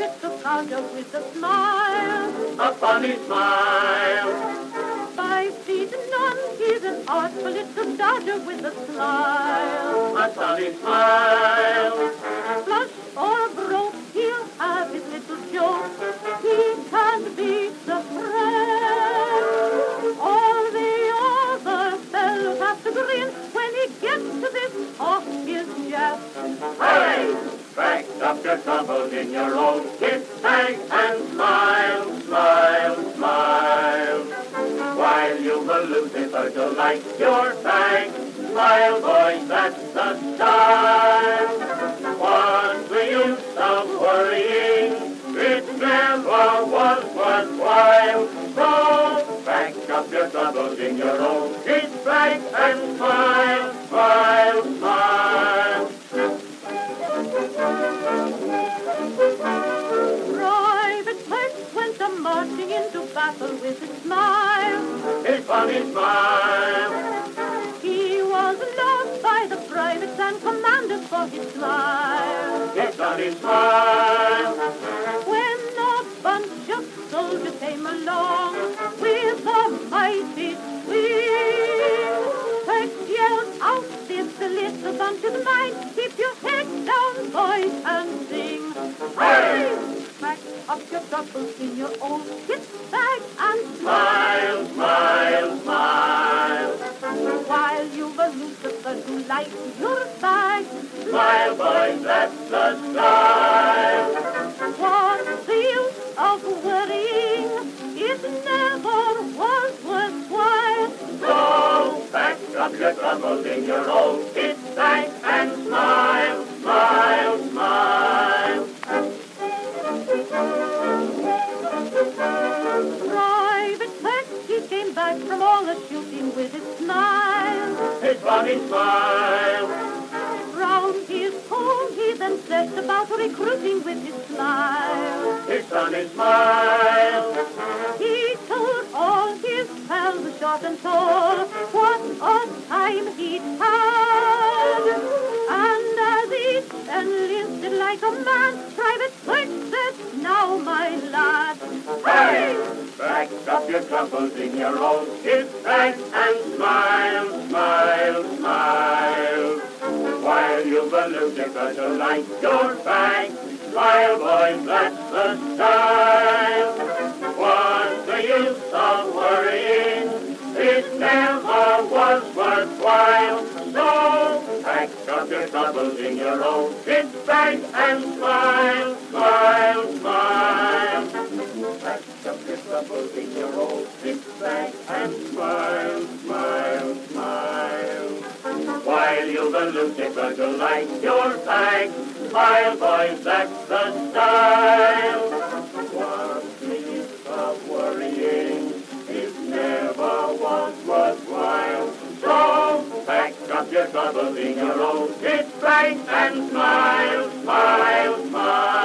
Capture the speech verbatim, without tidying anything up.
little codger with a smile. A funny smile. Five feet none, he's an artful little dodger with a smile. A sunny smile. Flush or broke, he'll have his little joke. He can't be surprised. All the other fellows have to grin when he gets to this off his jest. Hurry! Pack up your troubles in your own kit bag and smile, smile, smile. While you will lose it or to like your bag, smile, boys, that's the style. What's the use of worrying? It never was worthwhile. So pack up your troubles in your own kit bag and smile, smile, smile. Private Perch went a marching into battle with a smile. His funny smile. He was loved by the privates and commanders for his smile. His funny smile. When a bunch of soldiers came along with a mighty swing, Perch yelled out, this the little bunch is mine. Keep your head down, boys, and sing. Hurry! Pack up your troubles in your old kit bag and Smile, smile, smile. while you were Lucifer who like your bag. Smile, boys, that's the style. What's the use of worrying? It never was worthwhile. So pack up your troubles in your old kit bag and smile, smile, smile. Private Perch, he came back from all the shooting with his smile. His funny smile. Round his home he then set about recruiting with his smile. His funny smile. He told all his pals, short and tall, what a time he'd had. And as each enlisted like a man, Private Perch said, now my lad, Hurry! Pack up your troubles in your own kit bag and smile, smile, smile. While you balloon it to like your bag, smile, boys, that's the style. What's the use of worrying? It never was worthwhile. So pack up your troubles in your own kit bag and smile, smile, smile. Pack up your troubles in your old kit bag and smile, smile, smile. While you balloon it to like your bag, smile, boys, that's the style. What's the use of worrying? It never was worthwhile. So pack up your troubles in your own kit bag and smile, smile, smile.